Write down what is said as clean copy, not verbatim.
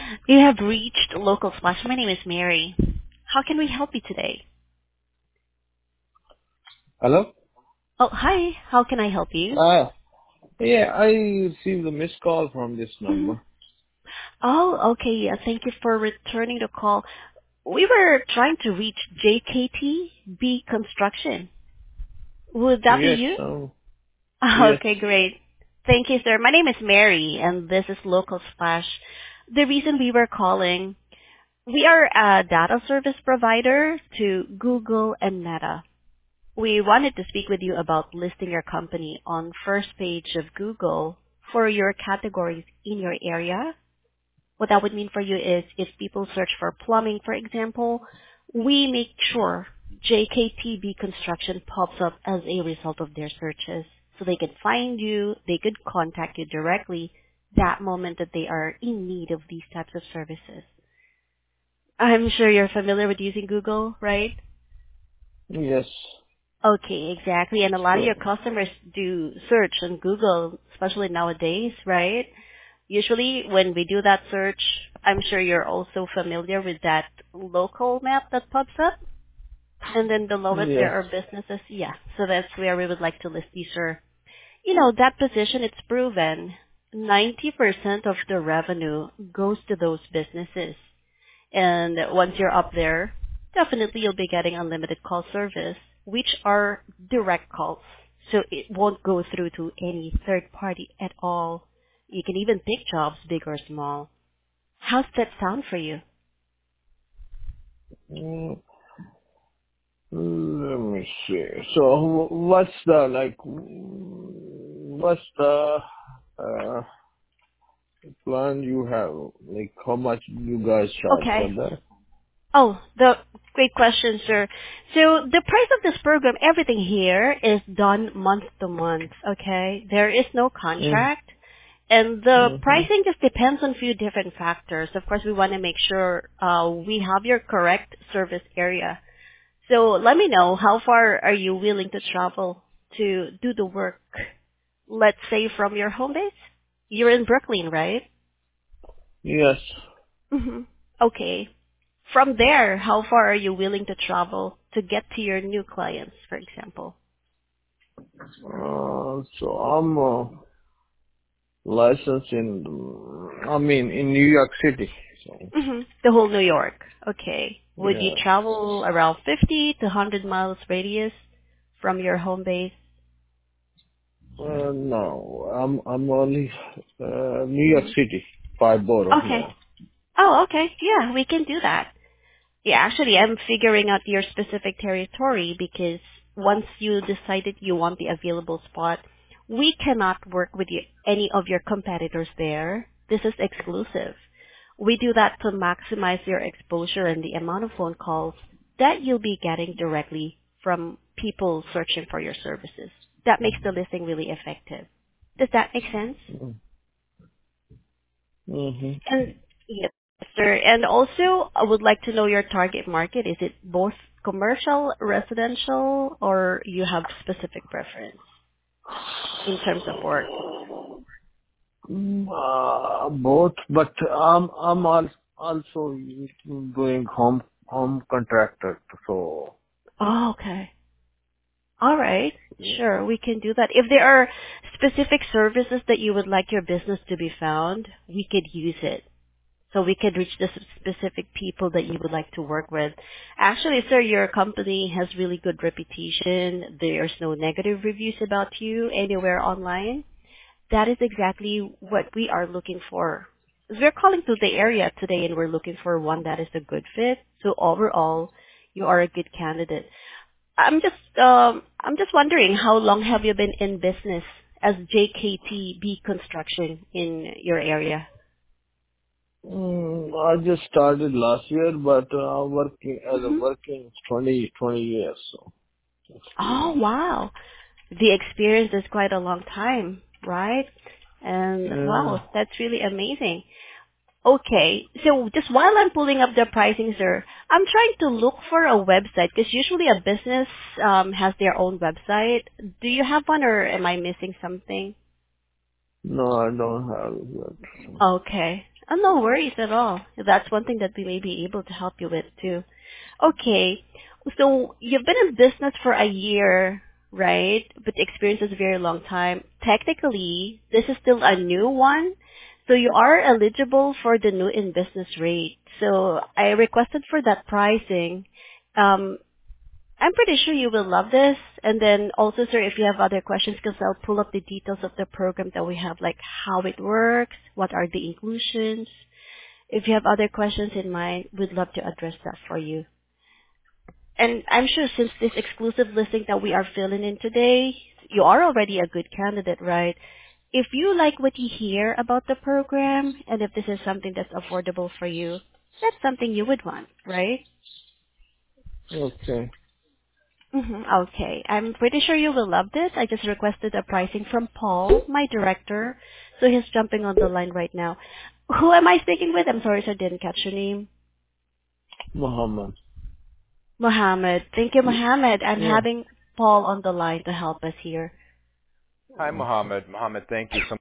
You have reached Local Splash. My name is Mary. How can we help you today? Hello? Oh, hi. How can I help you? Yeah, I received a missed call from this hmm number. Oh, okay. Yeah, thank you for returning the call. We were trying to reach JKT Construction. Would that be Yes, you? yes. Okay, great. Thank you, sir. My name is Mary, and this is Local Splash. The reason we were calling, we are a data service provider to Google and Meta. We wanted to speak with you about listing your company on first page of Google for your categories in your area. What that would mean for you is if people search for plumbing, for example, we make sure JKTB Construction pops up as a result of their searches. So they could find you, they could contact you directly that moment that they are in need of these types of services. I'm sure you're familiar with using Google, right? Yes. Okay, exactly. And a lot of your So, customers do search on Google, especially nowadays, right? Usually when we do that search, I'm sure you're also familiar with that local map that pops up. And then below it, yes. there are businesses. Yeah, so that's where we would like to list you, sir. You know, that position, it's proven 90% of the revenue goes to those businesses. And once you're up there, definitely you'll be getting unlimited call service, which are direct calls. So it won't go through to any third party at all. You can even pick jobs, big or small. How's that sound for you? Mm, Let me see. So, what's the, what's the uh, plan you have? Like, how much you guys charge for Okay. that? Oh, the great question, sir. So the price of this program, everything here is done month to month, okay? There is no contract. And the Mm-hmm. pricing just depends on a few different factors. Of course, we want to make sure we have your correct service area. So let me know, how far are you willing to travel to do the work? Let's say from your home base? You're in Brooklyn, right? Yes. hmm Okay. From there, how far are you willing to travel to get to your new clients, for example? So I'm licensed in New York City. So, The whole New York. Okay. Would you yeah. travel around 50 to 100 miles radius from your home base? No, I'm only New York hmm City, five borough. Okay. Yeah. Oh, okay. Yeah, we can do that. Yeah, actually, I'm figuring out your specific territory because once you decided you want the available spot, we cannot work with any of your competitors there. This is exclusive. We do that to maximize your exposure and the amount of phone calls that you'll be getting directly from people searching for your services. That makes the listing really effective. Does that make sense? Mm-hmm. And yes, sir. And also, I would like to know your target market. Is it both commercial, residential, or you have specific preference in terms of work? Both, but also doing home contractor. So Oh, okay. All right. Sure, we can do that. If there are specific services that you would like your business to be found, we could use it. So we could reach the specific people that you would like to work with. Actually, sir, your company has really good reputation. There's no negative reviews about you anywhere online. That is exactly what we are looking for. We're calling to the area today and we're looking for one that is a good fit. So overall, you are a good candidate. I'm just wondering, how long have you been in business as JKTB Construction in your area? I just started last year, but working as a hmm working 20 years. So Oh, experience. wow. The experience is quite a long time, right? And Yeah. wow, that's really amazing. Okay, so just while I'm pulling up the pricing, sir, I'm trying to look for a website because usually a business has their own website. Do you have one, or am I missing something? No, I don't have that. Okay. No worries at all. That's one thing that we may be able to help you with too. Okay. So you've been in business for a year, right? But the experience is a very long time. Technically, this is still a new one. So you are eligible for the new in business rate. So I requested for that pricing. Um, I'm pretty sure you will love this. And then also, sir, if you have other questions, because I'll pull up the details of the program that we have, like how it works, what are the inclusions. If you have other questions in mind, we'd love to address that for you. And I'm sure since this exclusive listing that we are filling in today, you are already a good candidate, right? If you like what you hear about the program, and if this is something that's affordable for you, that's something you would want, right? Okay. Okay. I'm pretty sure you will love this. I just requested a pricing from Paul, my director. So he's jumping on the line right now. Who am I speaking with? I'm sorry, sir, I didn't catch your name. Muhammad. Mohammed. Thank you, Mohammed. I'm Yeah. having Paul on the line to help us here. Hi, Mohammed. Mohammed, thank you so